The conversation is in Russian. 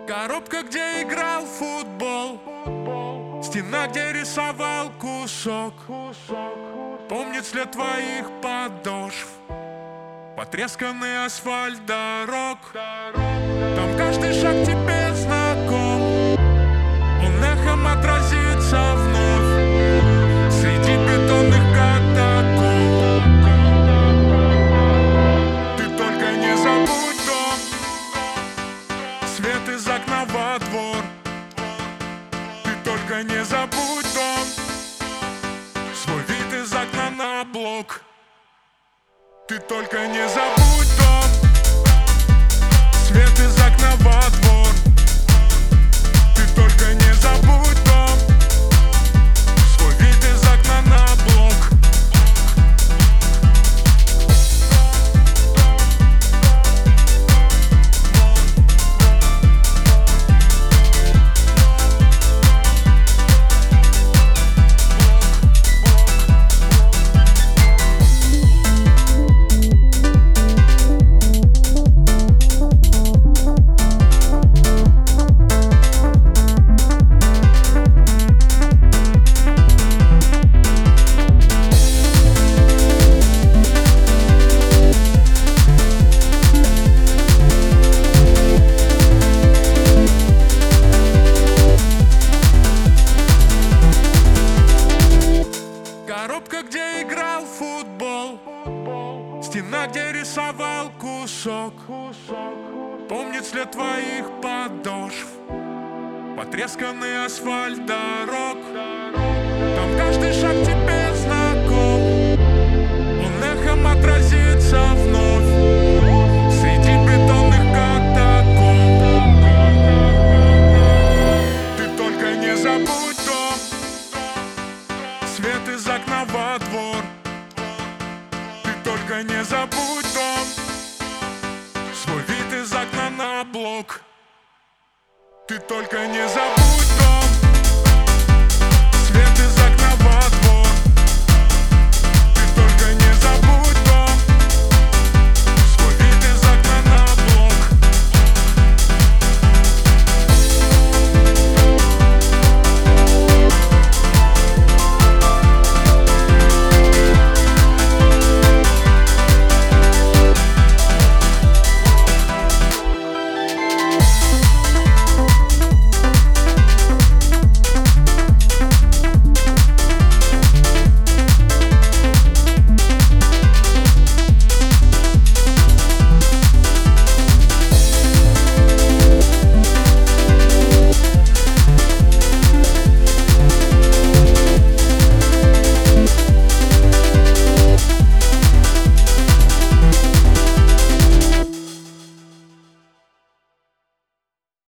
Коробка, где играл в футбол, стена, где рисовал кусок. Помнит след твоих подошв, потресканный асфальт дорог. Там каждый шаг тебе знаком, он эхом отразится вновь среди бетонных катакомб. Ты только не забудь дом, свет из окна во двор. Ты только не забудь дом, свой вид из окна на блок. Ты только не забудь дом, свет из окна во двор. Ты только не забудь дом, свой вид из окна на блок. Коробка, где играл в футбол, стена, где рисовал кусок. Помнит след твоих подошв, потресканный асфальт дорог. Там каждый шаг тебе знаком, он эхом отразится вновь среди бетонных катакомб. Ты только не забудь дом, свет из окна во двор. Ты только не забудь дом, свой вид из окна на блок. Ты только не забудь